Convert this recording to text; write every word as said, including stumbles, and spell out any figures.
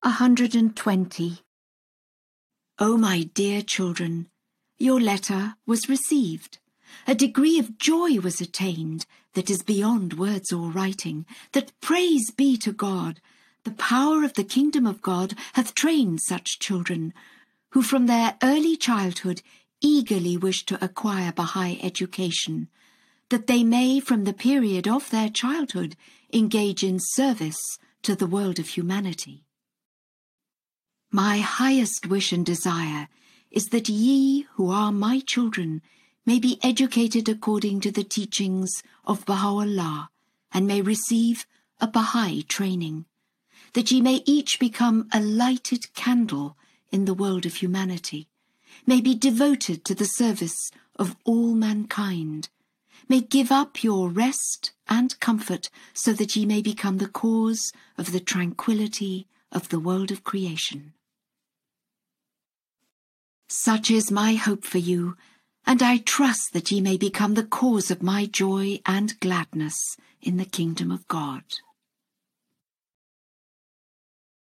one hundred twenty. O my dear children, your letter was received. A degree of joy was attained that is beyond words or writing, that praise be to God. The power of the kingdom of God hath trained such children, who from their early childhood eagerly wish to acquire Baha'i education, that they may from the period of their childhood engage in service to the world of humanity. My highest wish and desire is that ye, who are my children, may be educated according to the teachings of Baha'u'llah, and may receive a Baha'i training, that ye may each become a lighted candle in the world of humanity, may be devoted to the service of all mankind, may give up your rest and comfort so that ye may become the cause of the tranquility of the world of creation. Such is my hope for you, and I trust that ye may become the cause of my joy and gladness in the kingdom of God.